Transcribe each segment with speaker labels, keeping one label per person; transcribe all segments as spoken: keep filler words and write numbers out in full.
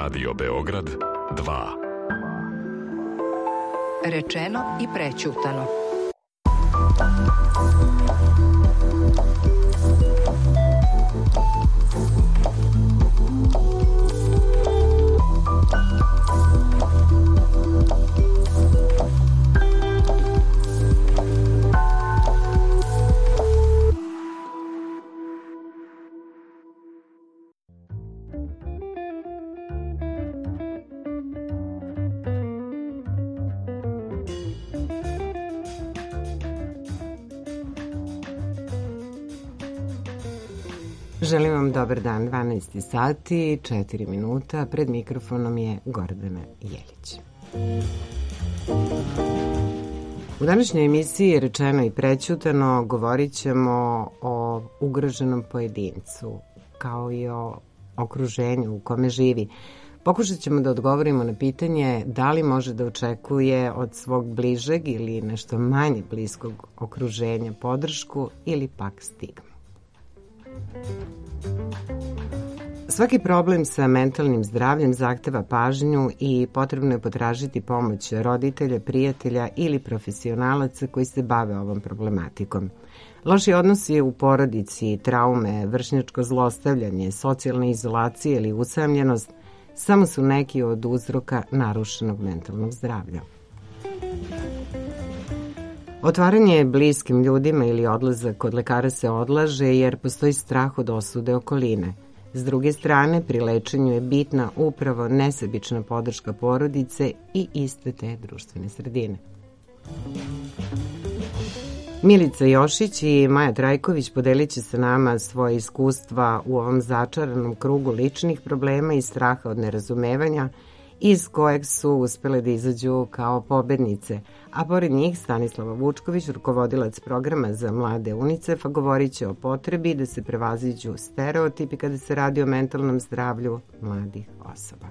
Speaker 1: Radio Beograd dva.
Speaker 2: Rečeno i prećutano.
Speaker 3: Želim vam dobar dan, dvanaest sati, četiri minuta, pred mikrofonom je Gordana Jelić. U današnjoj emisiji Rečeno i prećutano govorit ćemo o ugroženom pojedincu, kao i o okruženju u kome živi. Pokušat ćemo da odgovorimo na pitanje da li može da očekuje od svog bližeg ili nešto manje bliskog okruženja podršku ili pak stigmu. Svaki problem sa mentalnim zdravljem zahteva pažnju i potrebno je potražiti pomoć roditelja, prijatelja ili profesionalaca koji se bave ovom problematikom. Loši odnosi u porodici, traume, vršnjačko zlostavljanje, socijalna izolacija ili usamljenost samo su neki od uzroka narušenog mentalnog zdravlja. Otvaranje bliskim ljudima ili odlazak kod lekara se odlaže jer postoji strah od osude okoline. S druge strane, pri lečenju je bitna upravo nesebična podrška porodice i iste te društvene sredine. Milica Jošić i Maja Trajković podelit će sa nama svoje iskustva u ovom začaranom krugu ličnih problema i straha od nerazumevanja, iz kojeg su uspele da izađu kao pobednice, a pored njih Stanislava Vučković, rukovodilac programa za mlade UNICEF-a, govorit će o potrebi da se prevaziđu stereotipi kada se radi o mentalnom zdravlju mladih osoba.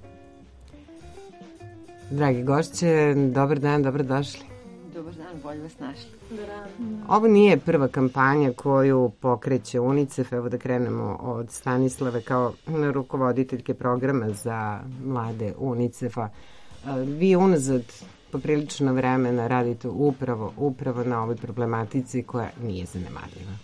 Speaker 3: Dragi gošće, dobar dan, dobrodošli.
Speaker 4: Dobar dan, bolje vas našli.
Speaker 3: Ovo nije prva kampanja koju pokreće UNICEF. Evo da krenemo od Stanislave kao rukovoditeljke programa za mlade UNICEF-a. Vi unazad poprilično vremena radite upravo, upravo na ovoj problematici koja nije zanemarljiva.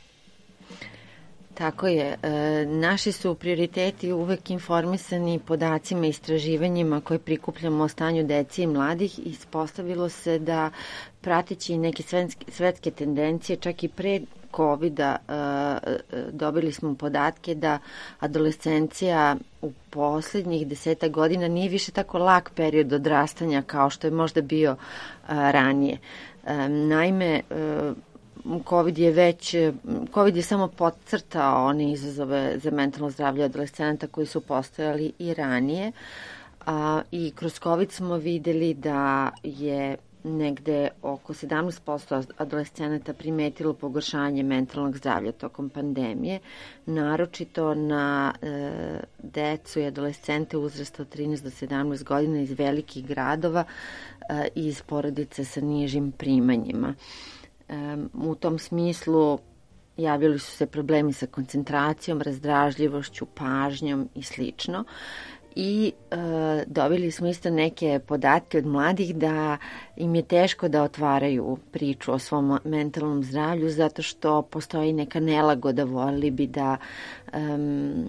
Speaker 4: Tako je. E, naši su prioriteti uvek informisani podacima i istraživanjima koje prikupljamo o stanju dece i mladih. Ispostavilo se da prateći neke svetske, svetske tendencije, čak i pre kovida, e, dobili smo podatke da adolescencija u poslednjih deseta godina nije više tako lak period odrastanja kao što je možda bio a, ranije. E, naime, e, COVID je već, COVID je samo podcrtao one izazove za mentalno zdravlje adolescenata koji su postojali i ranije, a, i kroz COVID smo videli da je negde oko sedamnaest posto adolescenata primetilo pogoršanje mentalnog zdravlja tokom pandemije, naročito na e, decu i adolescente uzrasta od trinaest do sedamnaest godina iz velikih gradova e, i iz porodice sa nižim primanjima. Um, u tom smislu javili su se problemi sa koncentracijom, razdražljivošću, pažnjom i slično. I e, dobili smo isto neke podatke od mladih da im je teško da otvaraju priču o svom mentalnom zdravlju zato što postoji neka nelagoda, volili bi da um,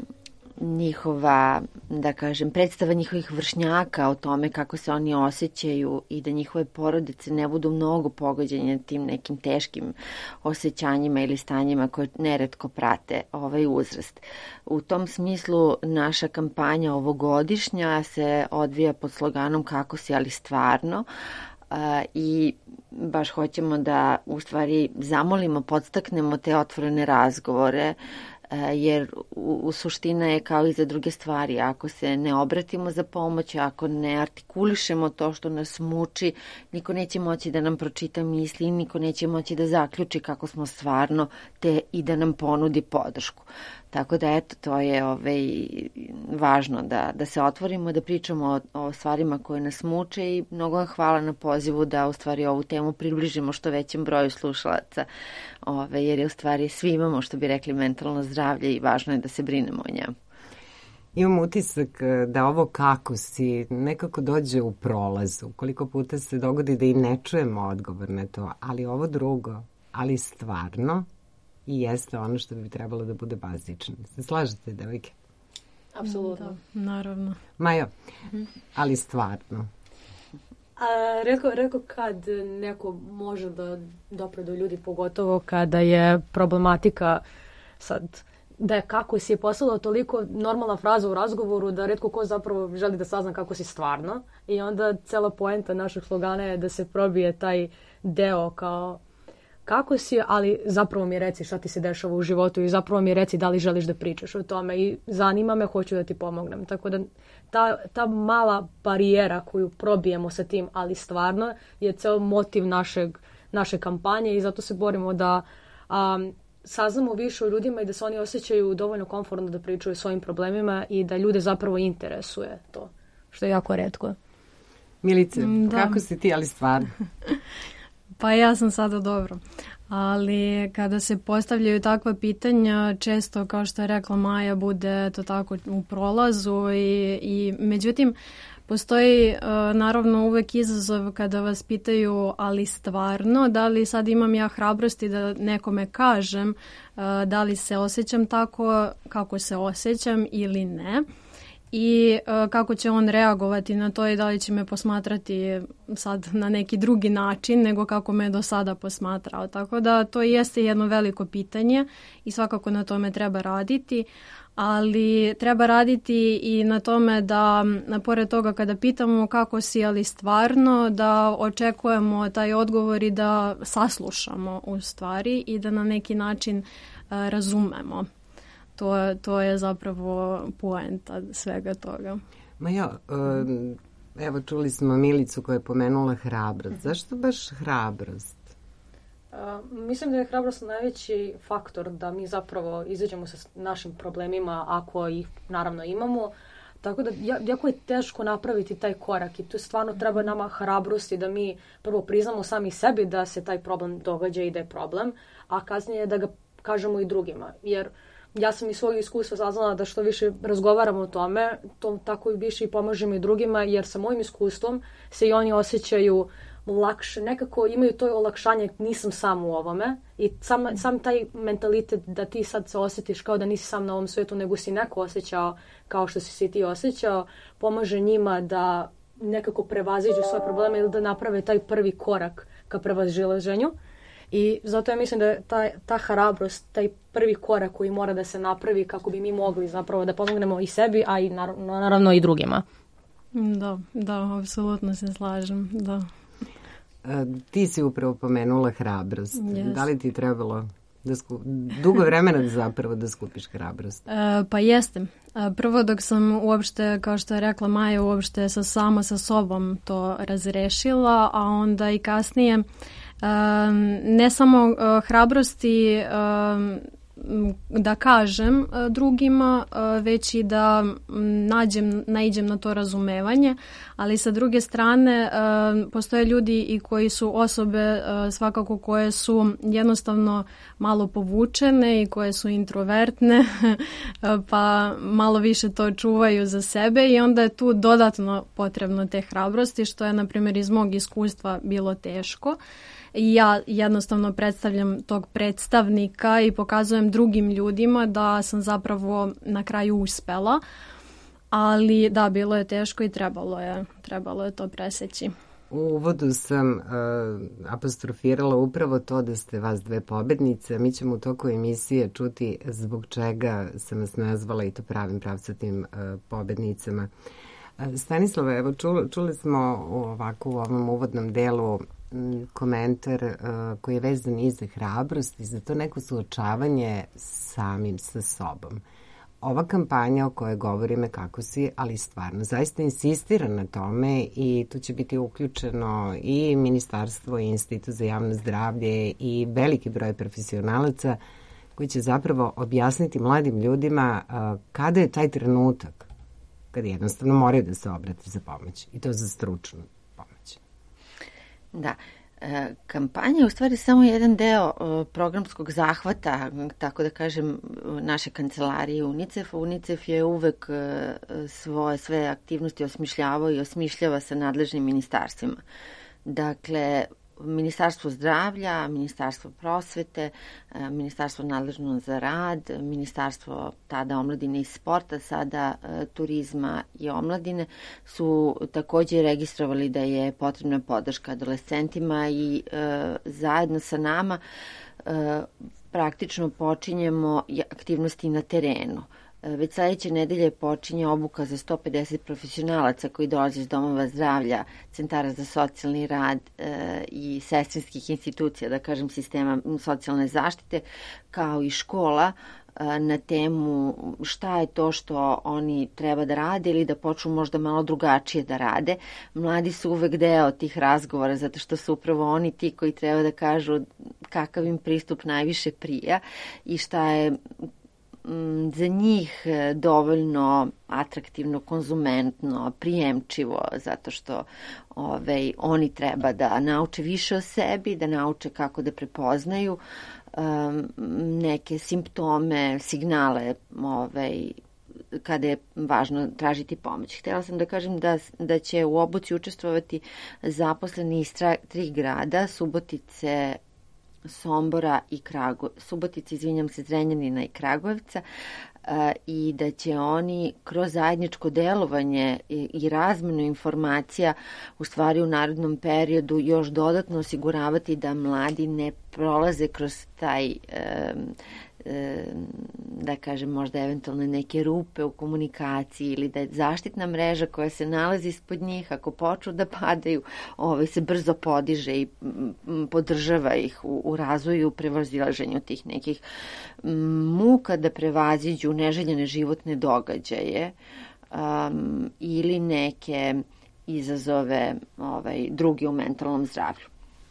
Speaker 4: njihova, da kažem, predstava njihovih vršnjaka o tome kako se oni osjećaju i da njihove porodice ne budu mnogo pogođene tim nekim teškim osjećanjima ili stanjima koje neretko prate ovaj uzrast. U tom smislu naša kampanja ovogodišnja se odvija pod sloganom Kako si, ali stvarno, a, i baš hoćemo da u stvari zamolimo, podstaknemo te otvorene razgovore, jer u, u suština je kao i za druge stvari. Ako se ne obratimo za pomoć, ako ne artikulišemo to što nas muči, niko neće moći da nam pročita misli, niko neće moći da zaključi kako smo stvarno, te i da nam ponudi podršku. Tako da, eto, to je ovaj, važno da, da se otvorimo, da pričamo o, o stvarima koje nas muče i mnogo vam hvala na pozivu da u stvari ovu temu približimo što većem broju slušalaca, ovaj, jer je u stvari svi imamo, što bi rekli, mentalno zdravlje i važno je da se brinemo o njemu.
Speaker 3: Imam utisak da ovo kako si nekako dođe u prolazu. Koliko puta se dogodi da i ne čujemo odgovor na to, ali ovo drugo, ali stvarno i jeste ono što bi trebalo da bude bazično. Se slažete, devojke?
Speaker 5: Apsolutno.
Speaker 6: Da, naravno.
Speaker 3: Majo, ali stvarno.
Speaker 5: A, retko, retko kad neko može da dopre do ljudi, pogotovo kada je problematika sad, da je kako si je postala toliko normalna fraza u razgovoru da retko ko zapravo želi da sazna kako si stvarno. I onda cela poenta našeg slogana je da se probije taj deo kao kako si, ali zapravo mi reci šta ti se dešava u životu i zapravo mi reci da li želiš da pričaš o tome i zanima me, hoću da ti pomognem. Tako da ta, ta mala barijera koju probijemo sa tim, ali stvarno je ceo motiv našeg, naše kampanje i zato se borimo da um, saznamo više o ljudima i da se oni osjećaju dovoljno komfortno da pričaju o svojim problemima i da ljude zapravo interesuje to, što je jako retko.
Speaker 3: Milice,
Speaker 6: da.
Speaker 3: Kako si ti, ali stvarno?
Speaker 6: Pa ja sam sada dobro, ali kada se postavljaju takva pitanja, često, kao što je rekla Maja, bude to tako u prolazu i, i međutim, postoji uh, naravno uvek izazov kada vas pitaju, ali stvarno, da li sad imam ja hrabrosti da nekome kažem uh, da li se osjećam tako kako se osjećam ili ne. I uh, kako će on reagovati na to i da li će me posmatrati sad na neki drugi način nego kako me do sada posmatrao. Tako da to jeste jedno veliko pitanje i svakako na tome treba raditi, ali treba raditi i na tome da, pored toga kada pitamo kako si, ali stvarno, da očekujemo taj odgovor i da saslušamo u stvari i da na neki način uh, razumemo. To, to je zapravo poenta svega toga.
Speaker 3: Ma ja, evo čuli smo Milicu koja je pomenula hrabrost. Zašto baš hrabrost?
Speaker 5: Uh, mislim da je hrabrost najveći faktor da mi zapravo izađemo sa našim problemima ako ih naravno imamo. Tako da jako je teško napraviti taj korak i tu stvarno treba nama hrabrosti da mi prvo priznamo sami sebi da se taj problem događa i da je problem, a kasnije da ga kažemo i drugima. Jer ja sam iz svog iskustva saznala da što više razgovaramo o tome, to tako i više i pomažemo i drugima, jer sa mojim iskustvom se i oni osjećaju lakše, nekako imaju to olakšanje, nisam sam u ovome i sam, sam taj mentalitet da ti sad se osjetiš kao da nisi sam na ovom svijetu, nego si neko osjećao kao što si se ti osjećao, pomaže njima da nekako prevaziđu svoje probleme ili da naprave taj prvi korak ka prevazilaženju. I zato ja mislim da je ta, ta hrabrost, taj prvi korak koji mora da se napravi kako bi mi mogli zapravo da pomognemo i sebi, a i naravno, naravno i drugima.
Speaker 6: Da, da, apsolutno se slažem, da.
Speaker 3: A, ti si upravo pomenula hrabrost.
Speaker 6: Yes.
Speaker 3: Da li ti trebalo da skup... dugo vremena zapravo da skupiš hrabrost?
Speaker 6: E, pa jeste. E, prvo dok sam uopšte, kao što je rekla Maja, uopšte sa sama sa sobom to razrešila, a onda i kasnije Um, ne samo uh, hrabrosti um, da kažem uh, drugima, uh, već i da nađem, naiđem na to razumevanje, ali sa druge strane uh, postoje ljudi i koji su osobe uh, svakako koje su jednostavno malo povučene i koje su introvertne pa malo više to čuvaju za sebe i onda je tu dodatno potrebno te hrabrosti, što je na primjer iz mog iskustva bilo teško. I ja jednostavno predstavljam tog predstavnika i pokazujem drugim ljudima da sam zapravo na kraju uspela, ali da, bilo je teško i trebalo je, trebalo je to preseći.
Speaker 3: U uvodu sam uh, apostrofirala upravo to da ste vas dve pobednice. Mi ćemo u toku emisije čuti zbog čega sam vas nazvala i to pravim pravcatim uh, pobednicama. Uh, Stanislava, evo čuli, čuli smo ovako u ovom uvodnom delu komentar uh, koji je vezan i za hrabrost i za to neko suočavanje samim sa sobom. Ova kampanja o kojoj govorime kako si, ali stvarno zaista insistira na tome i tu će biti uključeno i Ministarstvo i Institut za javno zdravlje i veliki broj profesionalaca koji će zapravo objasniti mladim ljudima uh, kada je taj trenutak kada jednostavno moraju da se obrate za pomoć i to za stručnu pomoć.
Speaker 4: Da. Kampanja je u stvari samo jedan deo programskog zahvata, tako da kažem, naše kancelarije UNICEF. UNICEF je uvek svoje sve aktivnosti osmišljavao i osmišljava sa nadležnim ministarstvima. Dakle, Ministarstvo zdravlja, Ministarstvo prosvete, Ministarstvo nadležno za rad, Ministarstvo tada omladine i sporta, sada turizma i omladine su takođe registrovali da je potrebna podrška adolescentima i e, zajedno sa nama e, praktično počinjemo aktivnosti na terenu. Već sledeće nedelje počinje obuka za sto pedeset profesionalaca koji dolaze iz domova zdravlja, centara za socijalni rad e, i sestrinskih institucija, da kažem, sistema socijalne zaštite, kao i škola e, na temu šta je to što oni treba da rade ili da počnu možda malo drugačije da rade. Mladi su uvek deo tih razgovora zato što su upravo oni ti koji treba da kažu kakav im pristup najviše prija i šta je za njih dovoljno atraktivno, konzumentno, prijemčivo, zato što ove, oni treba da nauče više o sebi, da nauče kako da prepoznaju um, neke simptome, signale ove, kada je važno tražiti pomoć. Htjela sam da kažem da, da će u obuci učestvovati zaposleni iz tri grada, Subotice, Sombora i Kragujevca, Subotice, izvinjam se, Zrenjanina i Kragujevca, i da će oni kroz zajedničko delovanje i razmenu informacija u stvari u narednom periodu još dodatno osiguravati da mladi ne prolaze kroz taj da kažem možda eventualno neke rupe u komunikaciji ili da je zaštitna mreža koja se nalazi ispod njih, ako počnu da padaju, ovaj, se brzo podiže i podržava ih u, u razvoju, u prevazilaženju tih nekih muka da prevaziđu neželjene životne događaje um, ili neke izazove ovaj, drugi u mentalnom zdravlju.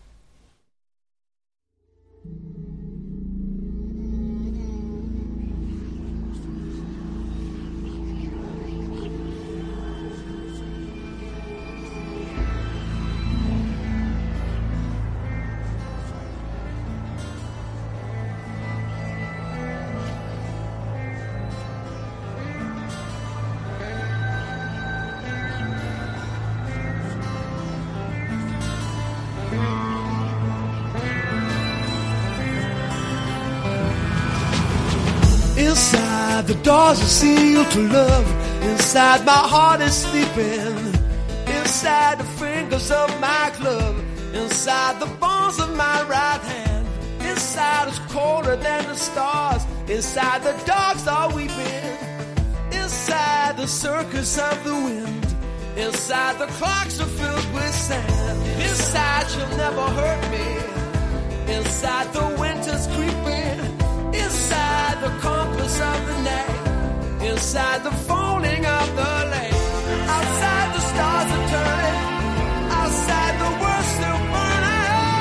Speaker 7: Inside the doors are sealed to love. Inside my heart is sleeping. Inside the fingers of my glove. Inside the bones of my right hand. Inside is colder than the stars. Inside the dogs are weeping. Inside the circus of the wind. Inside the clocks are filled with sand. Inside you'll never hurt me. Inside the winter's creeping. Inside the compass of the night. Inside the folding of the land. Outside the stars are turning. Outside the world still burning.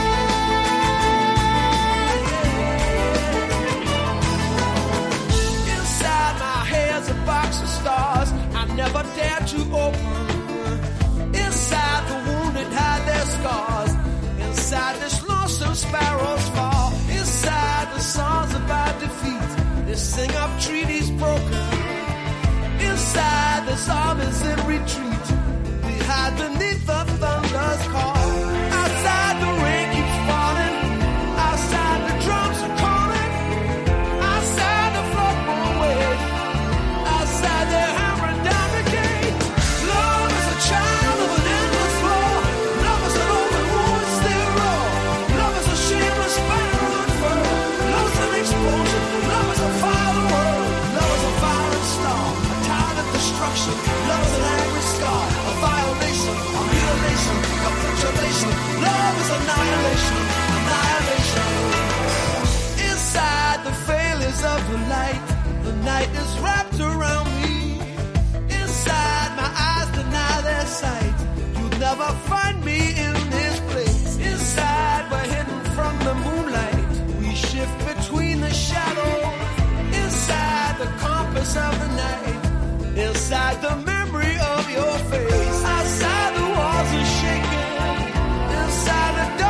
Speaker 7: Inside my head's a box of stars I never dared to open. Inside the wounded hide their scars. Inside this lonesome sparrow's fall. Inside the songs about defeat, they sing of treaties broken. Inside there's armies in retreat, we hide beneath the thunder's call. Outside the rain keeps falling, outside the drums are calling. Outside the flood won't wait, outside they're hammering down the gate. Love is a child of an endless war. Love is an open wound still raw. Love is a shameless fire. Explosion. Love is a fire world. Love is a violent star. A tide of destruction. Love is an angry scar. A violation. A mutilation. A perturbation. Love is annihilation. Annihilation. Inside the failures of the light, the night is wrapped around me. Inside my eyes deny their sight. You'll never find me in this place. Inside we're hidden from the moonlight. Shift between the shadows. Inside the compass of the night. Inside the memory of your face. Outside the walls are shaking. Inside the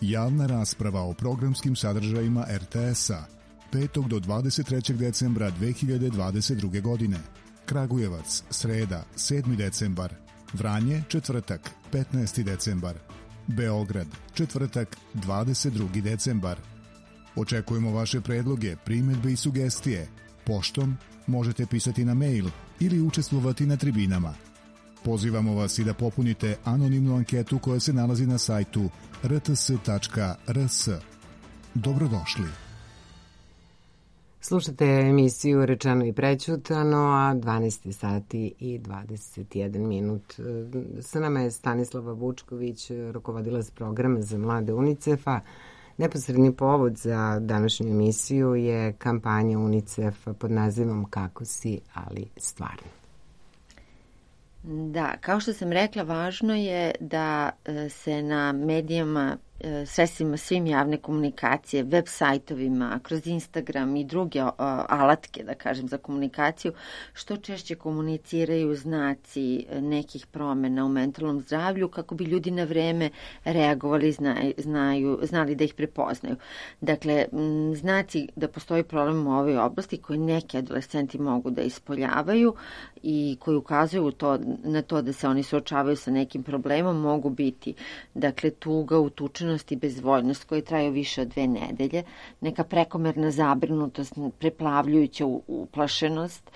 Speaker 8: Javna rasprava o programskim sadržajima R T S-a petog do dvadeset trećeg decembra dve hiljade dvadeset druge godine. Kragujevac, sreda, sedmi decembar. Vranje, četvrtak, petnaesti decembar. Beograd, četvrtak, dvadeset drugi decembar. Očekujemo vaše predloge, primjedbe i sugestije. Poštom možete pisati na mail ili učestvovati na tribinama. Pozivamo vas i da popunite anonimnu anketu koja se nalazi na sajtu r t s tačka r s. Dobrodošli.
Speaker 3: Slušate emisiju Rečeno i prećutano, a dvanaest sati i dvadeset jedan minut. Sa nama je Stanislava Vučković, rukovodilac programa za mlade UNICEF-a. Neposredni povod za današnju emisiju je kampanja UNICEF-a pod nazivom Kako si, ali stvarno.
Speaker 4: Da, kao što sam rekla, važno je da se na medijama, sredstvima svim javne komunikacije, web sajtovima, kroz Instagram i druge alatke, da kažem, za komunikaciju, što češće komuniciraju znaci nekih promena u mentalnom zdravlju kako bi ljudi na vreme reagovali, znaju, znaju, znali da ih prepoznaju. Dakle, znaci da postoji problem u ovoj oblasti koji neki adolescenti mogu da ispoljavaju i koji ukazuju to, na to da se oni suočavaju sa nekim problemom, mogu biti, dakle, tuga, utučenost i bezvoljnost koji traju više od dve nedelje, neka prekomerna zabrinutost, preplavljujuća uplašenost,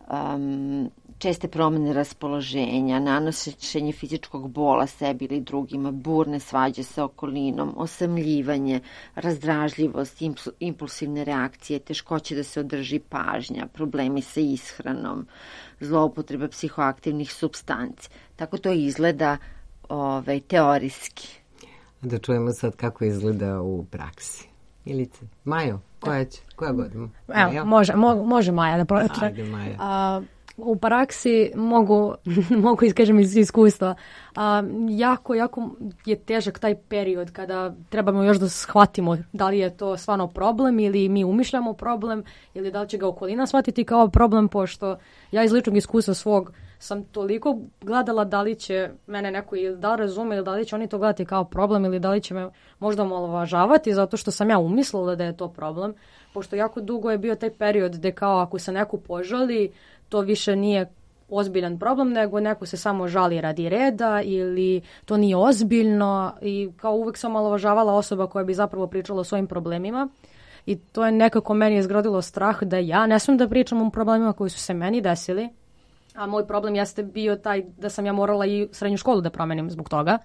Speaker 4: um, česte promene raspoloženja, nanošenje fizičkog bola sebi ili drugima, burne svađe sa okolinom, osamljivanje, razdražljivost, impulsivne reakcije, teškoće da se održi pažnja, problemi sa ishranom, zloupotreba psihoaktivnih supstanci. Tako to izgleda ovaj, teorijski.
Speaker 3: Da čujemo sad kako izgleda u praksi. Ilice, Majo, koja će, koja godina?
Speaker 6: Evo, može, mo, može Maja da pročne.
Speaker 3: Ajde, Maja.
Speaker 6: A, u praksi mogu, mogu iskažem iz iskustva. A, jako, jako je težak taj period kada trebamo još da shvatimo da li je to stvarno problem ili mi umišljamo problem ili da li će ga okolina shvatiti kao problem, pošto ja iz ličnog iskustva svog sam toliko gledala da li će mene neko ili da razume ili da li će oni to gledati kao problem ili da li će me možda omalovažavati zato što sam ja umislila da je to problem, pošto jako dugo je bio taj period gde kao ako se neko požali, to više nije ozbiljan problem, nego neko se samo žali radi reda ili to nije ozbiljno i kao uvek sam omalovažavala osoba koja bi zapravo pričala o svojim problemima i to je nekako meni izgradilo strah da ja ne smijem da pričam o problemima koji su se meni desili. A moj problem jeste bio taj da sam ja morala i srednju školu da promenim zbog toga.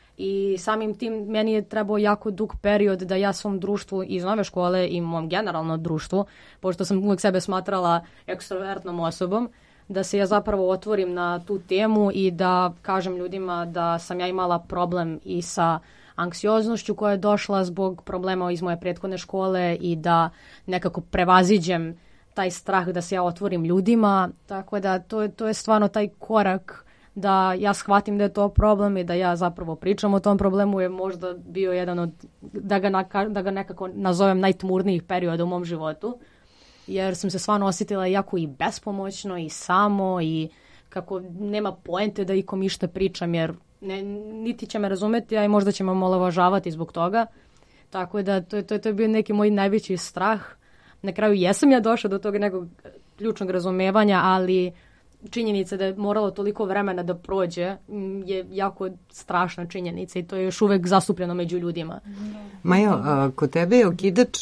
Speaker 6: I samim tim meni je trebao jako dug period da ja svom društvu iz nove škole i mom generalno društvu, pošto sam uvek sebe smatrala ekstrovertnom osobom, da se ja zapravo otvorim na tu temu i da kažem ljudima da sam ja imala problem i sa anksioznošću koja je došla zbog problema iz moje prethodne škole i da nekako prevaziđem taj strah da se ja otvorim ljudima, tako da to, to je stvarno taj korak da ja shvatim da je to problem i da ja zapravo pričam o tom problemu je možda bio jedan od, da ga, naka, da ga nekako nazovem najtmurnijih perioda u mom životu, jer sam se stvarno osjetila jako i bespomoćno i samo i kako nema poente da ikom išta pričam, jer ne, niti će me razumeti, a i možda će me omalovažavati zbog toga, tako da to, to, to je bio neki moj najveći strah. Na kraju jesam ja došla do tog nekog ključnog razumevanja, ali činjenica da je moralo toliko vremena da prođe je jako strašna činjenica i to je još uvek zastupljeno među ljudima.
Speaker 3: Majo, a, kod tebe je okidač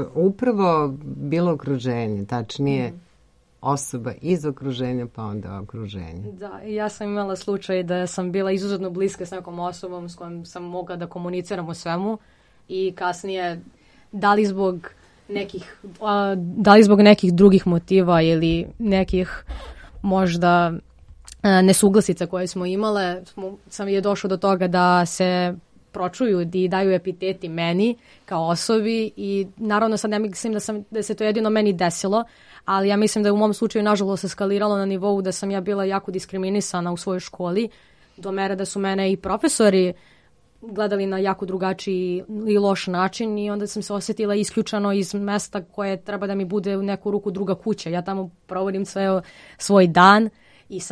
Speaker 3: upravo bilo okruženje, tačnije mm. osoba iz okruženja pa onda okruženje.
Speaker 6: Da, ja sam imala slučaj da sam bila izuzetno bliska s nekom osobom s kojom sam mogla da komuniciram o svemu i kasnije da li zbog nekih, a, da li zbog nekih drugih motiva ili nekih možda a, nesuglasica koje smo imale, smo, sam je došlo do toga da se pročuju i daju epiteti meni kao osobi i naravno sad ne mislim da, sam, da se to jedino meni desilo, ali ja mislim da je u mom slučaju nažalost eskaliralo na nivou da sam ja bila jako diskriminisana u svojoj školi, do mere da su mene i profesori gledali na jako drugačiji i loš način i onda sam se osjetila isključeno iz mesta koje treba da mi bude u neku ruku druga kuća. Ja tamo provodim sve svoj dan i sad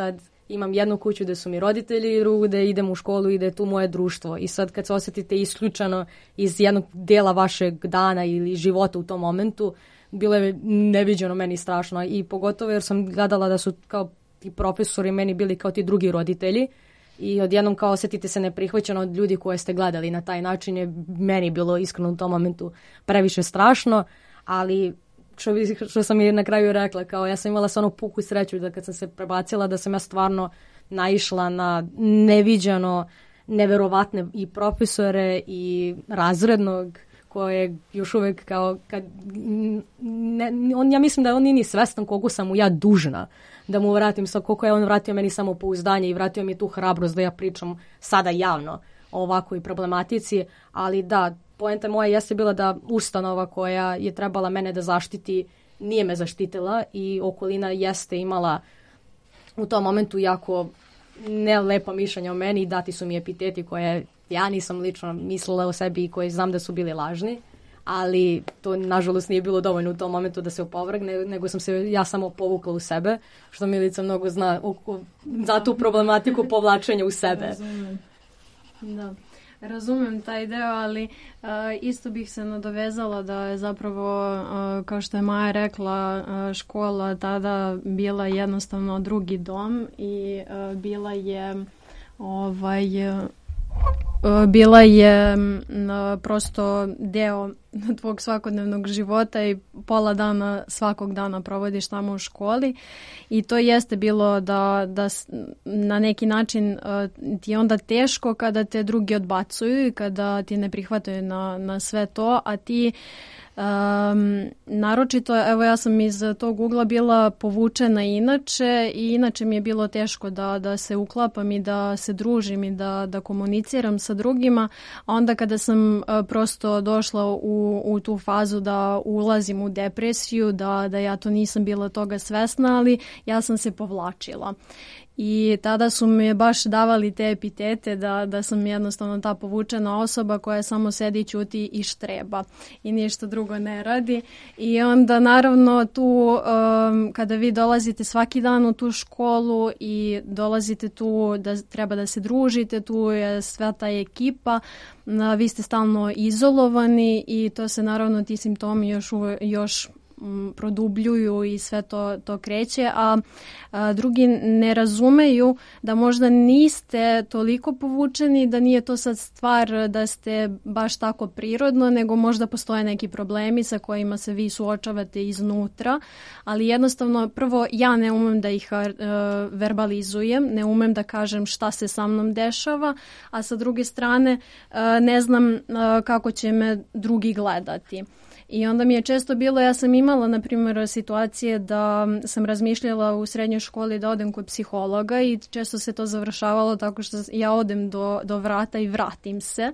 Speaker 5: imam jednu kuću gde su mi roditelji i drugu gde idem u školu i gde je tu moje društvo. I sad kad se osjetite isključeno iz jednog dela vašeg dana ili života u tom momentu, bilo je neviđeno meni strašno. I pogotovo jer sam gledala da su kao ti profesori meni bili kao ti drugi roditelji. I odjednom kao osjetite se neprihvaćeno od ljudi koje ste gledali na taj način je meni bilo iskreno u tom momentu previše strašno, ali što, bi, što sam i na kraju rekla, kao ja sam imala stvarno puku sreću da kad sam se prebacila da sam ja stvarno naišla na neviđeno, neverovatne i profesore i razrednog koje još uvek kao, kad, ne, on, ja mislim da on nije ni svestan koliko sam mu ja dužna da mu vratim, sa koliko je on vratio meni samopouzdanje i vratio mi tu hrabrost da ja pričam sada javno o ovakvoj problematici, ali da, poenta moja jeste bila da ustanova koja je trebala mene da zaštiti nije me zaštitila i okolina jeste imala u tom momentu jako nelepa mišljenja o meni i dati su mi epiteti koje ja nisam lično mislila o sebi i koji znam da su bili lažni, ali to nažalost nije bilo dovoljno u tom momentu da se opovrgne, nego sam se ja samo povukla u sebe, što Milica mnogo zna za tu problematiku povlačenja u sebe.
Speaker 6: Razumem. Da. Razumem taj deo, ali uh, isto bih se nadovezala da je zapravo, uh, kao što je Maja rekla, uh, škola tada bila jednostavno drugi dom i uh, bila je ovaj... Uh, bila je prosto deo tvog svakodnevnog života i pola dana svakog dana provodiš tamo u školi i to jeste bilo da, da na neki način ti je onda teško kada te drugi odbacuju i kada ti ne prihvataju na, na sve to, a ti Um, naročito, evo ja sam iz tog ugla bila povučena inače i inače mi je bilo teško da, da se uklapam i da se družim i da, da komuniciram sa drugima, a onda kada sam uh, prosto došla u, u tu fazu da ulazim u depresiju, da, da ja to nisam bila toga svesna, ali ja sam se povlačila. I tada su mi baš davali te epitete da, da sam jednostavno ta povučena osoba koja samo sedi, ćuti i štreba i ništa drugo ne radi. I onda naravno tu um, kada vi dolazite svaki dan u tu školu i dolazite tu da treba da se družite, tu je sva ta ekipa, vi ste stalno izolovani i to se naravno ti simptomi još, još produbljuju i sve to, to kreće, a, a drugi ne razumeju da možda niste toliko povučeni, da nije to sad stvar da ste baš tako prirodno, nego možda postoje neki problemi sa kojima se vi suočavate iznutra, ali jednostavno prvo ja ne umem da ih uh, verbalizujem, ne umem da kažem šta se sa mnom dešava, a sa druge strane uh, ne znam uh, kako će me drugi gledati. I onda mi je često bilo, ja sam imala, na primjer, situacije da sam razmišljala u srednjoj školi da odem kod psihologa i često se to završavalo tako što ja odem do, do vrata i vratim se,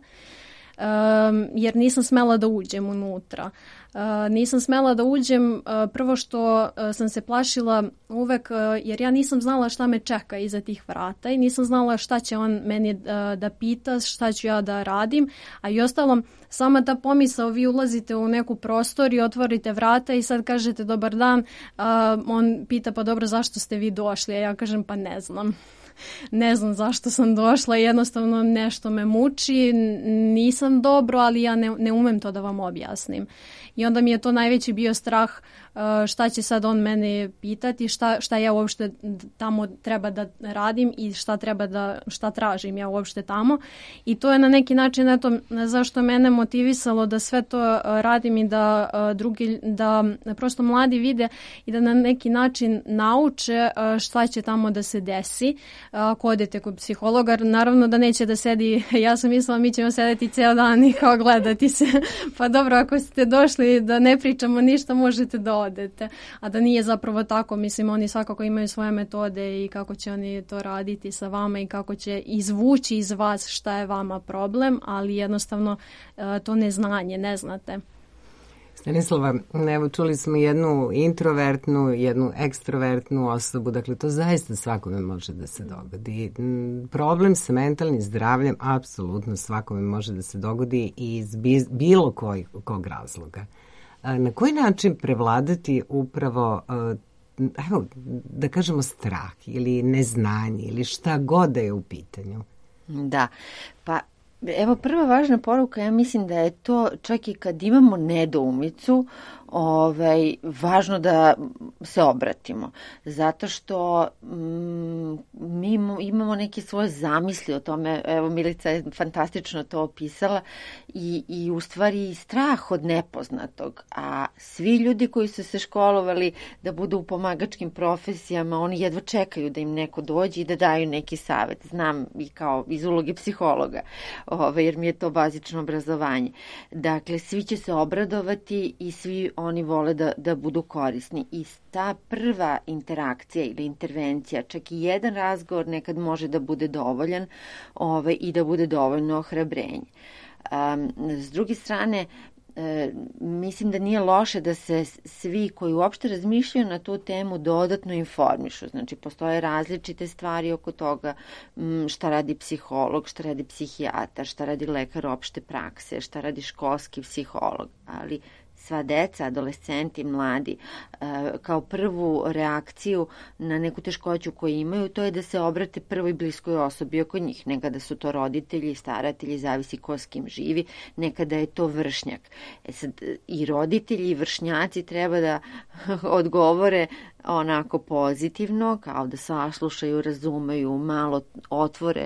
Speaker 6: um, jer nisam smela da uđem unutra. Uh, nisam smela da uđem uh, prvo što uh, sam se plašila uvek uh, jer ja nisam znala šta me čeka iza tih vrata i nisam znala šta će on meni uh, da pita, šta ću ja da radim, a i ostalom sama ta pomisao, vi ulazite u neku prostor i otvorite vrata i sad kažete dobar dan, uh, on pita pa dobro zašto ste vi došli, a ja kažem pa ne znam. Ne znam zašto sam došla, jednostavno nešto me muči, nisam dobro, ali ja ne, ne umem to da vam objasnim. I onda mi je to najveći bio strah šta će sad on mene pitati, šta, šta ja uopšte tamo treba da radim i šta treba da, šta tražim ja uopšte tamo. I to je na neki način, eto, zašto mene motivisalo da sve to radim i da drugi, da prosto mladi vide i da na neki način nauče šta će tamo da se desi ako odete kod psihologa. Naravno da neće da sedi, ja sam mislila mi ćemo sedeti ceo dan i kao gledati se. Pa dobro, ako ste došli da ne pričamo ništa, možete da odete. A da nije zapravo tako, mislim, oni svakako imaju svoje metode i kako će oni to raditi sa vama i kako će izvući iz vas šta je vama problem, ali jednostavno to neznanje, ne znate.
Speaker 3: Stanislava, evo čuli smo jednu introvertnu, jednu ekstrovertnu osobu, dakle to zaista svakome može da se dogodi. Problem sa mentalnim zdravljem apsolutno svakome može da se dogodi iz bilo kojeg, kog razloga. Na koji način prevladati upravo evo, da kažemo strah ili neznanje ili šta god da je u pitanju.
Speaker 4: Da, pa evo prva važna poruka, ja mislim da je to čak i kad imamo nedoumicu, ovaj, važno da se obratimo. Zato što mm, mi imamo neke svoje zamisli o tome, evo Milica je fantastično to opisala, i, i u stvari strah od nepoznatog. A svi ljudi koji su se školovali da budu u pomagačkim profesijama, oni jedva čekaju da im neko dođe i da daju neki savet. Znam i kao iz uloge psihologa, ovaj, jer mi je to bazično obrazovanje. Dakle, svi će se obradovati i svi oni vole da, da budu korisni. I ta prva interakcija ili intervencija, čak i jedan razgovor nekad može da bude dovoljan ovaj, i da bude dovoljno ohrabrenje. Um, s druge strane, E, mislim da nije loše da se svi koji uopšte razmišljaju na tu temu dodatno informišu. Znači, postoje različite stvari oko toga m, šta radi psiholog, šta radi psihijatar, šta radi lekar opšte prakse, šta radi školski psiholog, ali sva deca, adolescenti, mladi, kao prvu reakciju na neku teškoću koju imaju, to je da se obrate prvoj bliskoj osobi oko njih. Nekada su to roditelji, staratelji, zavisi ko s kim živi, nekada je to vršnjak. E sad, i roditelji i vršnjaci treba da odgovore onako pozitivno, kao da saslušaju, razumeju, malo otvore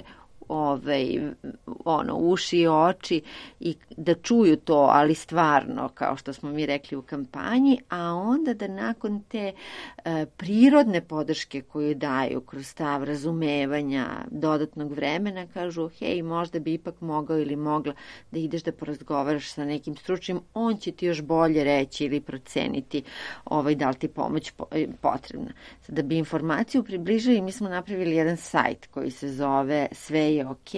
Speaker 4: Ove, ono, uši i oči i da čuju to, ali stvarno, kao što smo mi rekli u kampanji, a onda da nakon te e, prirodne podrške koju daju kroz stav razumevanja, dodatnog vremena, kažu, hej, možda bi ipak mogao ili mogla da ideš da porazgovaraš sa nekim stručnim, on će ti još bolje reći ili proceniti ovaj, da li ti pomoć potrebna. Da bi informaciju približili, mi smo napravili jedan sajt koji se zove Sve je ok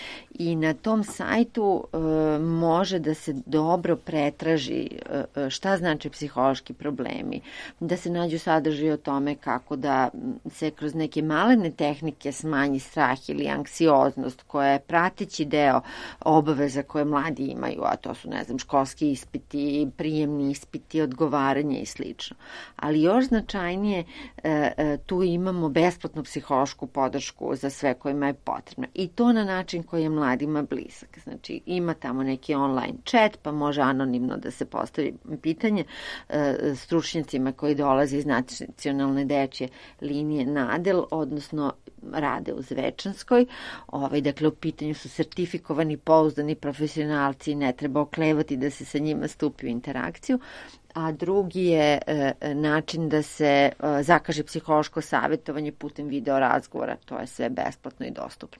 Speaker 4: i na tom sajtu e, može da se dobro pretraži e, šta znači psihološki problemi, da se nađu sadržaje o tome kako da se kroz neke malene tehnike smanji strah ili anksioznost koja je prateći deo obaveza koje mladi imaju, a to su, ne znam, školski ispiti, prijemni ispiti, odgovaranje i slično. Ali još značajnije, e, e, tu imamo besplatnu psihološku podršku za sve kojima je potrebna. I to na način koji je mladima blizak. Znači, ima tamo neki online chat, pa može anonimno da se postavi pitanje e, stručnjacima koji dolaze iz nacionalne dečje linije Nadel, odnosno rade u Zvečanskoj. Ovaj, dakle, u pitanju su sertifikovani, pouzdani profesionalci, ne treba oklevati da se sa njima stupi u interakciju. A drugi je e, način da se e, zakaže psihološko savjetovanje putem video razgovora. To je sve besplatno i dostupno.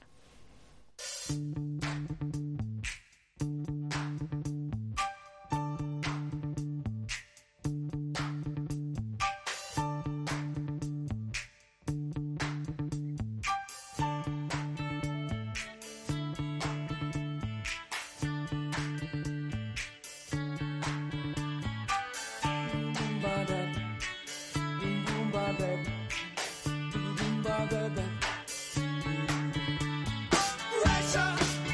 Speaker 7: Pressure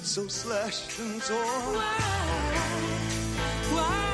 Speaker 7: so slashed and torn. Why? Why?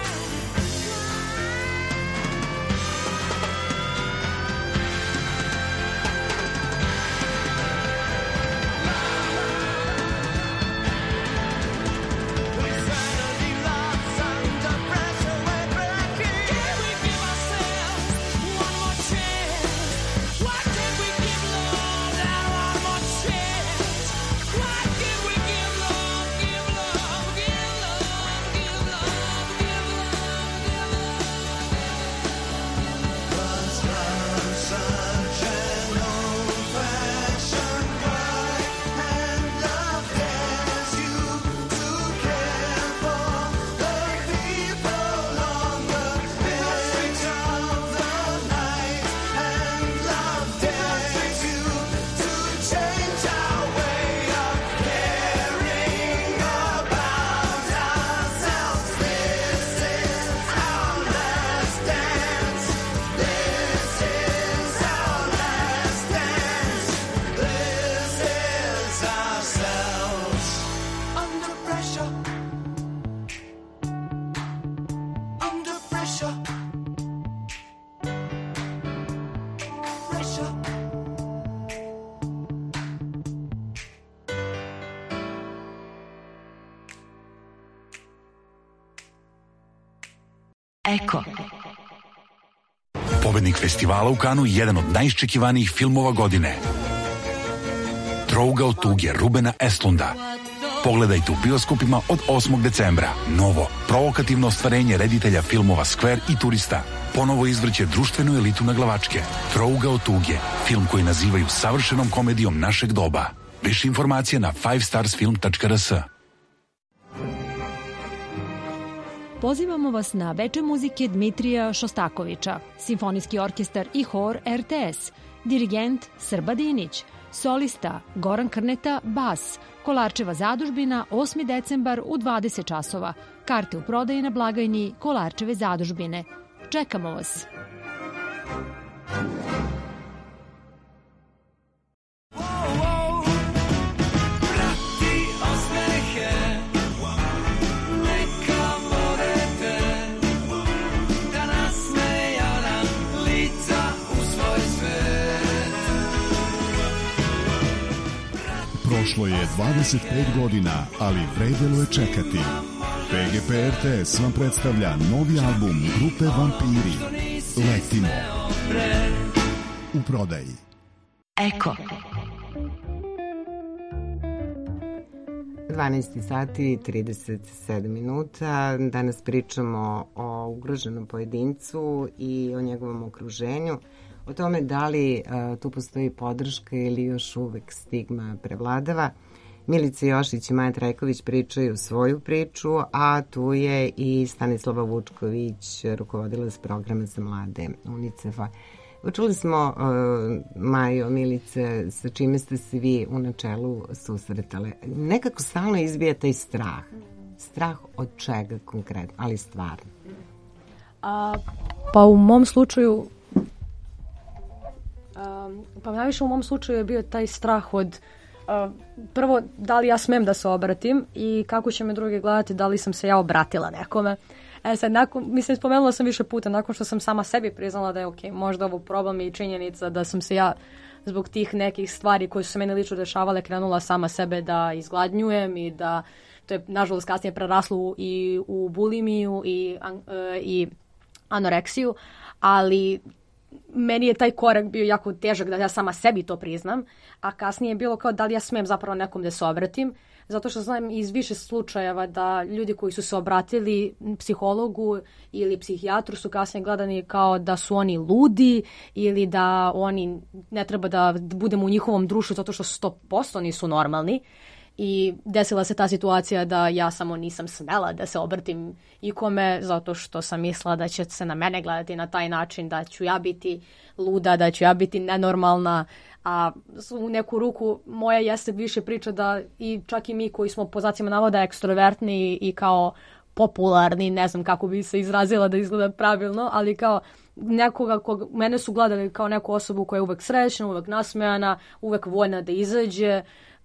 Speaker 9: Eko. Pobednik festivala u Kanu, jedan od najiščekivanijih filmova godine. Trougao tuge Rubena Östlunda. Pogledajte u bioskopima od osmog decembra. Novo, provokativno ostvarenje reditelja filmova Square i Turista. Ponovo izvrće društvenu elitu na glavačke. Trougao tuge, film koji nazivaju savršenom komedijom našeg doba. Više informacije na five stars film tačka r s.
Speaker 10: Pozivamo vas na veče muzike Dmitrija Šostakovića, simfonijski orkestar i hor R T S, dirigent Srba Dinić, solista Goran Krneta, bas, Kolarčeva zadužbina, osmi decembar u dvadeset časova. Karte u prodaji na blagajni Kolarčeve zadužbine. Čekamo vas!
Speaker 8: Prošlo je dvadeset pet godina, ali vredelo je čekati. P G P R T S vam predstavlja novi album grupe Vampiri. Letimo. U prodaji.
Speaker 9: Eko.
Speaker 3: dvanaest sati i trideset sedam minuta. Danas pričamo o ugroženom pojedincu i o njegovom okruženju. O tome da li a, tu postoji podrška ili još uvek stigma prevladava. Milica Jošić i Maja Trajković pričaju svoju priču, a tu je i Stanislava Vučković, rukovodilac programa za mlade UNICEF-a. Čuli smo, uh, Majo, Milice, sa čime ste se vi u načelu susretale. Nekako stalno izbija taj strah. Strah od čega konkretno, ali stvarno?
Speaker 5: A, pa u mom slučaju Pa najviše u mom slučaju je bio taj strah od uh, prvo, da li ja smem da se obratim i kako će me drugi gledati, da li sam se ja obratila nekome. E sad, nakon, mislim, spomenula sam više puta, nakon što sam sama sebi priznala da je ok, možda ovo problem i činjenica da sam se ja zbog tih nekih stvari koje su se meni lično dešavale krenula sama sebe da izgladnjujem i da to je nažalost kasnije preraslo i u bulimiju i, uh, i anoreksiju, ali meni je taj korak bio jako težak da ja sama sebi to priznam, a kasnije je bilo kao da li ja smem zapravo nekom da se obratim, zato što znam iz više slučajeva da ljudi koji su se obratili psihologu ili psihijatru su kasnije gledani kao da su oni ludi ili da oni ne treba da budemo u njihovom društvu zato što sto posto nisu normalni. I desila se ta situacija da ja samo nisam smela da se obratim ikome zato što sam mislila da će se na mene gledati na taj način, da ću ja biti luda, da ću ja biti nenormalna, a u neku ruku moja jeste više priča da i čak i mi koji smo po znacima navoda ekstrovertni i kao popularni, ne znam kako bi se izrazila da izgleda pravilno, ali kao nekoga kog mene su gledali kao neku osobu koja je uvek srećna, uvek nasmejana, uvek voljna da izađe.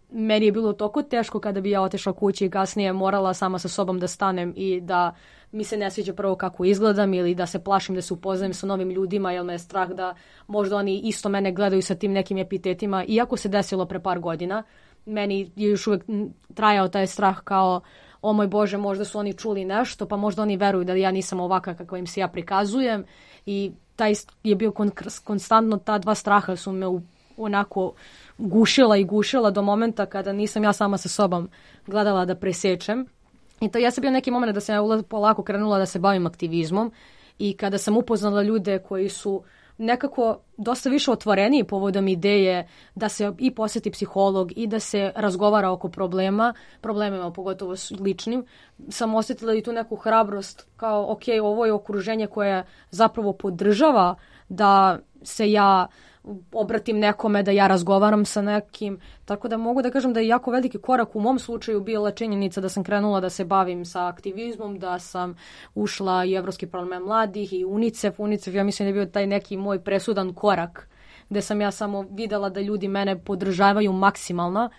Speaker 5: meni je bilo toliko teško kada bi ja otišla kući i kasnije morala sama sa sobom da stanem i da mi se ne sviđa prvo kako izgledam ili da se plašim da se upoznajem sa novim ljudima, jer me je strah da možda oni isto mene gledaju sa tim nekim epitetima. Iako se desilo pre par godina, meni je još uvijek trajao taj strah kao, o moj Bože, možda su oni čuli nešto, pa možda oni veruju da ja nisam ovaka kako im se ja prikazujem. I taj je bio kon- konstantno, ta dva straha su me u, onako gušila i gušila do momenta kada nisam ja sama sa sobom gledala da presečem. I to ja sam bio neki moment da sam ja polako krenula da se bavim aktivizmom i kada sam upoznala ljude koji su nekako dosta više otvoreniji povodom ideje da se i posjeti psiholog i da se razgovara oko problema, problemima pogotovo s ličnim, sam osjetila i tu neku hrabrost kao ok, ovo je okruženje koje zapravo podržava da se ja obratim nekome, da ja razgovaram sa nekim, tako da mogu da kažem da je jako veliki korak u mom slučaju bila činjenica da sam krenula da se bavim sa aktivizmom, da sam ušla i Evropski parlament mladih i UNICEF. UNICEF, ja mislim da je bio taj neki moj presudan korak gde sam ja samo videla da ljudi mene podržavaju maksimalno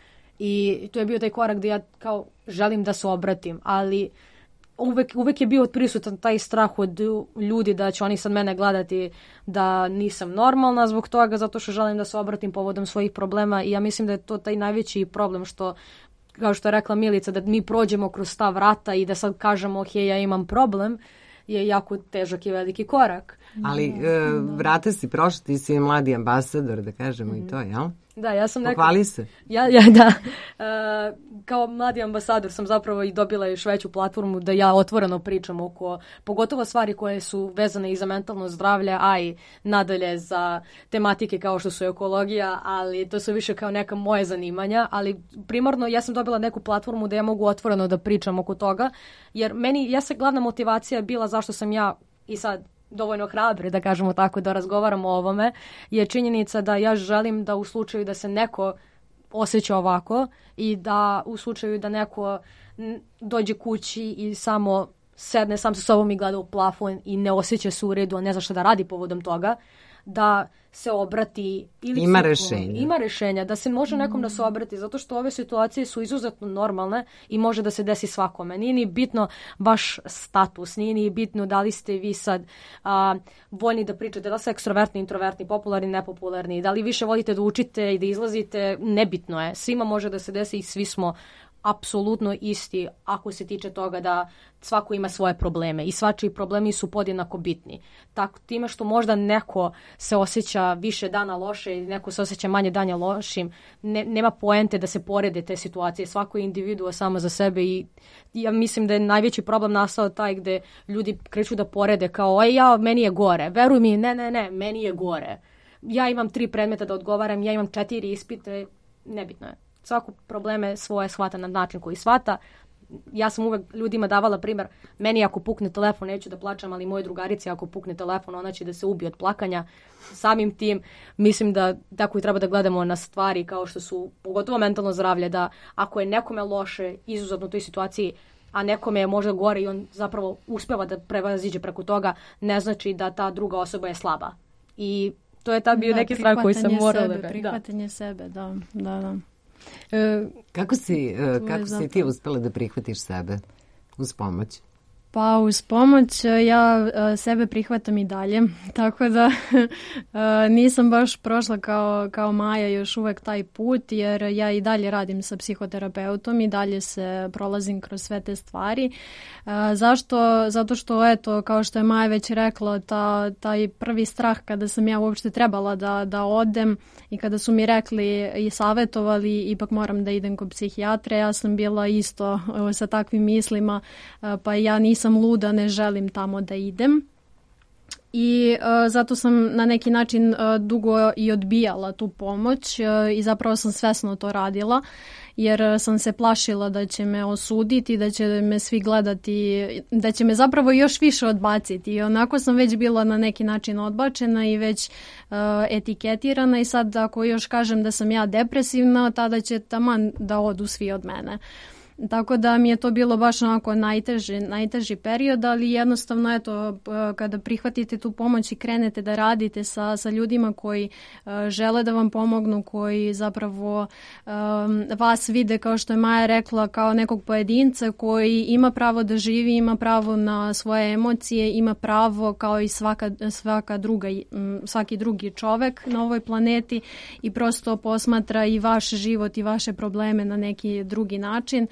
Speaker 5: i to je bio taj korak gde ja kao želim da se obratim, ali Uvek, uvek je bio prisutan taj strah od ljudi da će oni sad mene gledati da nisam normalna zbog toga, zato što želim da se obratim povodom svojih problema i ja mislim da je to taj najveći problem što, kao što je rekla Milica, da mi prođemo kroz ta vrata i da sad kažemo ok, ja imam problem, je jako težak i veliki korak.
Speaker 3: Ali e, vrata si prošla, ti si mladi ambasador, da kažemo mm-hmm. i to, jel?
Speaker 5: Da, ja sam neka...
Speaker 3: Pohvali se.
Speaker 5: Ja, ja, da. E, kao mladi ambasador sam zapravo i dobila još veću platformu da ja otvoreno pričam oko, pogotovo stvari koje su vezane i za mentalno zdravlje, a i nadalje za tematike kao što su ekologija, ali to su više kao neka moje zanimanja, ali primarno ja sam dobila neku platformu da ja mogu otvoreno da pričam oko toga, jer meni, ja se glavna motivacija je bila zašto sam ja i sad dovoljno hrabri, da kažemo tako, da razgovaramo o ovome, je činjenica da ja želim da u slučaju da se neko osjeća ovako i da u slučaju da neko dođe kući i samo sedne sam sa sobom i gleda u plafon i ne osjeća se u redu, a ne zna šta da radi povodom toga, da se obrati ili
Speaker 3: ima rešenja.
Speaker 5: Ima rešenja, da se može nekom da se obrati, zato što ove situacije su izuzetno normalne i može da se desi svakome. Nije ni bitno vaš status, nije ni bitno da li ste vi sad a, voljni da pričate, da li ste ekstrovertni, introvertni, popularni, nepopularni, da li više volite da učite i da izlazite, nebitno je. Svima može da se desi i svi smo apsolutno isti ako se tiče toga da svako ima svoje probleme i svačiji problemi su podjednako bitni. Tako time što možda neko se osjeća više dana loše i neko se osjeća manje dana lošim, ne, nema poente da se porede te situacije. Svako je individua samo za sebe i ja mislim da je najveći problem nastao taj gde ljudi kreću da porede kao ej ja, meni je gore. Veruj mi, ne, ne, ne, meni je gore. Ja imam tri predmeta da odgovaram, ja imam četiri ispite, nebitno je. Svako probleme svoje shvata na način koji shvata. Ja sam uvek ljudima davala primjer, meni ako pukne telefon, neću da plačam, ali moje drugarici ako pukne telefon, ona će da se ubije od plakanja. Samim tim, mislim da tako i treba da gledamo na stvari kao što su, pogotovo mentalno zdravlje, da ako je nekome loše, izuzetno u toj situaciji, a nekome je možda gore i on zapravo uspeva da prevaziđe preko toga, ne znači da ta druga osoba je slaba. I to je ta bio
Speaker 6: da,
Speaker 5: neki strah koji sam morala
Speaker 6: da... Prihvatanje sebe, da, da, da. E,
Speaker 3: kako si, kako si ti uspela da prihvatiš sebe uz pomoć?
Speaker 6: Pa uz pomoć ja sebe prihvatam i dalje, tako da nisam baš prošla kao, kao Maja još uvek taj put, jer ja i dalje radim sa psihoterapeutom i dalje se prolazim kroz sve te stvari. Zašto? Zato što, eto, kao što je Maja već rekla, ta, taj prvi strah kada sam ja uopšte trebala da, da odem i kada su mi rekli i savjetovali, ipak moram da idem kod psihijatre, ja sam bila isto sa takvim mislima, pa ja nisam sam luda, ne želim tamo da idem. I uh, zato sam na neki način uh, dugo i odbijala tu pomoć uh, i zapravo sam svesno to radila, jer uh, sam se plašila da će me osuditi, da će me svi gledati, da će me zapravo još više odbaciti. I onako sam već bila na neki način odbačena i već uh, etiketirana i sad ako još kažem da sam ja depresivna, tada će taman da odu svi od mene. Tako da mi je to bilo baš onako najteži, najteži period, ali jednostavno eto, kada prihvatite tu pomoć i krenete da radite sa, sa ljudima koji uh, žele da vam pomognu, koji zapravo um, vas vide, kao što je Maja rekla, kao nekog pojedinca koji ima pravo da živi, ima pravo na svoje emocije, ima pravo kao i svaka, svaka druga, svaki drugi čovek na ovoj planeti i prosto posmatra i vaš život i vaše probleme na neki drugi način.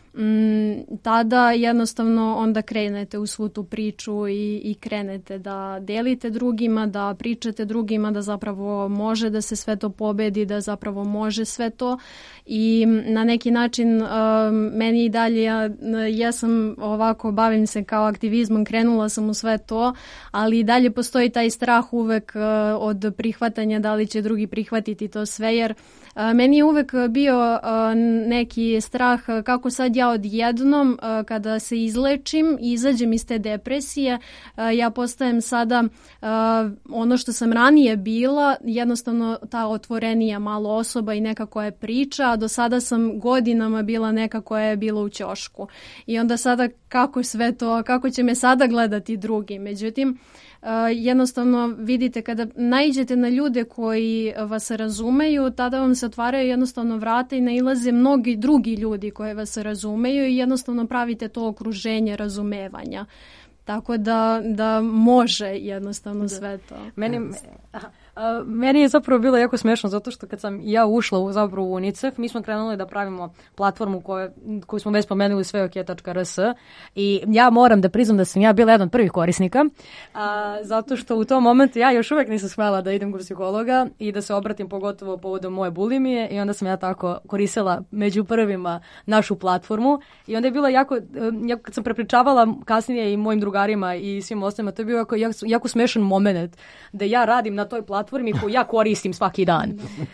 Speaker 6: Mm, tada jednostavno onda krenete u svu tu priču i, i krenete da delite drugima, da pričate drugima, da zapravo može da se sve to pobedi, da zapravo može sve to i na neki način um, meni i dalje, ja, ja sam ovako, bavim se kao aktivizmom, krenula sam u sve to, ali i dalje postoji taj strah uvek uh, od prihvatanja, da li će drugi prihvatiti to sve, jer uh, meni je uvek bio uh, neki strah uh, kako sad ja odjednom uh, kada se izlečim i izađem iz te depresije, uh, ja postajem sada uh, ono što sam ranije bila, jednostavno ta otvorenija malo osoba i neka koja priča, a do sada sam godinama bila neka koja je bila u ćošku. I onda sada kako sve to, kako će me sada gledati drugi. Međutim, Uh, jednostavno vidite kada naiđete na ljude koji vas razumeju, tada vam se otvaraju jednostavno vrata i nailaze mnogi drugi ljudi koji vas razumeju i jednostavno pravite to okruženje razumevanja. Tako da, da može jednostavno da. Sve to.
Speaker 11: Meni, aha, a, meni je zapravo bilo jako smešno zato što kad sam ja ušla u, zapravo u UNICEF, mi smo krenuli da pravimo platformu koju, koju smo već spomenuli sve ok tačka r s i ja moram da priznam da sam ja bila jedan od prvih korisnika, a, zato što u tom momentu ja još uvek nisam smela da idem kod psihologa i da se obratim pogotovo povodom moje bulimije i onda sam ja tako koristila među prvima našu platformu i onda je bilo jako, jako kad sam prepričavala kasnije i mojim drugarima i svim ostalima, to je bio jako, jako, jako smešan moment da ja radim na toj platformi koju ja koristim svaki dan.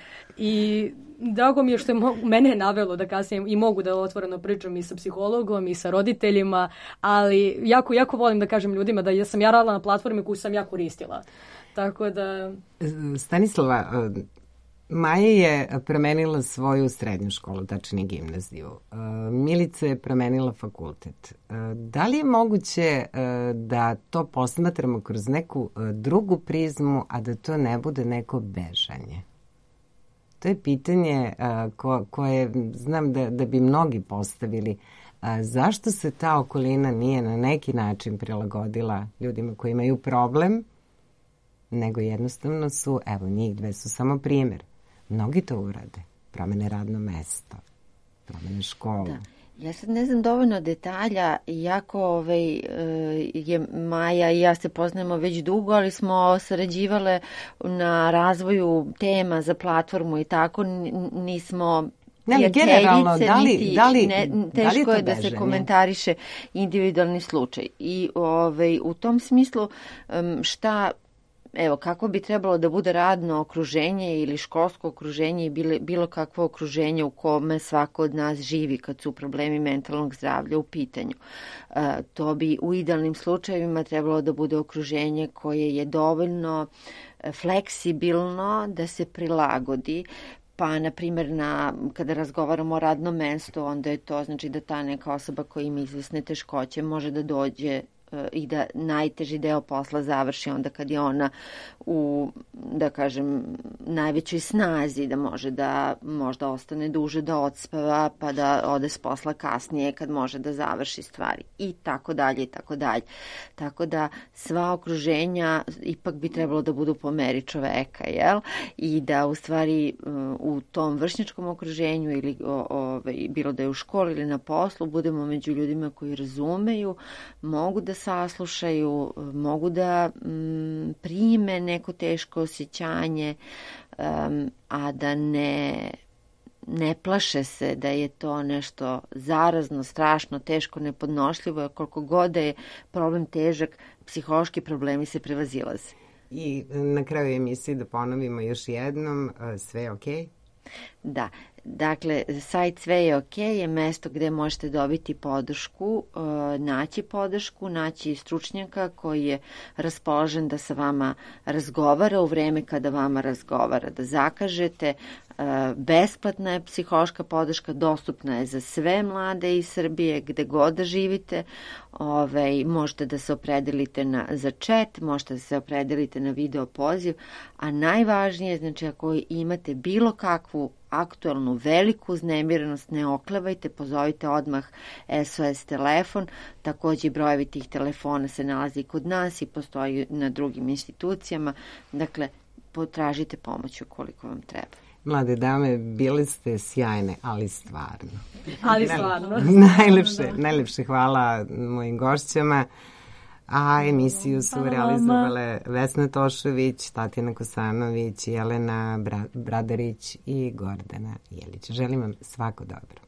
Speaker 11: I drago mi je što je mo- mene navelo da kasnije i mogu da otvoreno pričam i sa psihologom i sa roditeljima, ali jako, jako volim da kažem ljudima da sam ja radila na platformi koju sam ja koristila. Tako da...
Speaker 3: Stanislava, Maja je promenila svoju srednju školu, tačnije gimnaziju. Milica je promenila fakultet. Da li je moguće da to posmatramo kroz neku drugu prizmu, a da to ne bude neko bežanje? To je pitanje ko, koje znam da, da bi mnogi postavili. Zašto se ta okolina nije na neki način prilagodila ljudima koji imaju problem, nego jednostavno su, evo njih dve su samo primjer. Mnogi to urade. Promene radno mesto, promene školu.
Speaker 4: Da. Ja sad ne znam dovoljno detalja, iako ovaj, je Maja i ja se poznajemo već dugo, ali smo sarađivale na razvoju tema za platformu i tako, nismo
Speaker 3: ne, generalno, da li,
Speaker 4: niti,
Speaker 3: da li,
Speaker 4: ne, teško
Speaker 3: da li je,
Speaker 4: je da se komentariše individualni slučaj. I ovaj, u tom smislu šta... Evo, kako bi trebalo da bude radno okruženje ili školsko okruženje i bilo, bilo kakvo okruženje u kome svako od nas živi kad su problemi mentalnog zdravlja u pitanju. E, to bi u idealnim slučajevima trebalo da bude okruženje koje je dovoljno fleksibilno da se prilagodi. Pa, na primjer, na, kada razgovaramo o radnom mestu, onda je to znači da ta neka osoba koja ima izvesne teškoće može da dođe i da najteži deo posla završi onda kad je ona u, da kažem, najvećoj snazi, da može da možda ostane duže da odspava, pa da ode s posla kasnije kad može da završi stvari i tako dalje i tako dalje. Tako da sva okruženja ipak bi trebalo da budu po meri čoveka, jel? I da u stvari u tom vršnjačkom okruženju ili o, o, bilo da je u školi ili na poslu budemo među ljudima koji razumeju, mogu da saslušaju, mogu da mm, prime neko teško osjećanje, um, a da ne, ne plaše se da je to nešto zarazno, strašno, teško, nepodnošljivo, koliko god da je problem težak, psihološki problemi se prevazilaze.
Speaker 3: I na kraju emisije da ponovimo još jednom, sve je okej? Okay?
Speaker 4: Da. Dakle, sajt Sve je ok je mesto gde možete dobiti podršku, naći podršku, naći stručnjaka koji je raspoložen da sa vama razgovara u vreme kada vama razgovara, da zakažete Besplatna je psihološka podrška, dostupna je za sve mlade iz Srbije, gde god da živite. Ove, možete da se opredelite na, za chat, možete da se opredelite na video poziv, a najvažnije, znači ako imate bilo kakvu aktualnu veliku uznemirenost, ne oklevajte, pozovite odmah S O S telefon, takođe brojevi tih telefona se nalazi kod nas i postoji na drugim institucijama, dakle potražite pomoć ukoliko vam treba.
Speaker 3: Mlade dame, bile ste sjajne, ali stvarno.
Speaker 11: Ali stvarno.
Speaker 3: Najlepše, najlepše hvala mojim gošćama. A emisiju su realizovale Vesna Tošović, Tatjana Kosanović, Jelena Bra- Bradarić i Gordana Jelić. Želim vam svako dobro.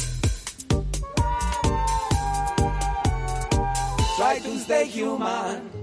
Speaker 7: Try to stay human.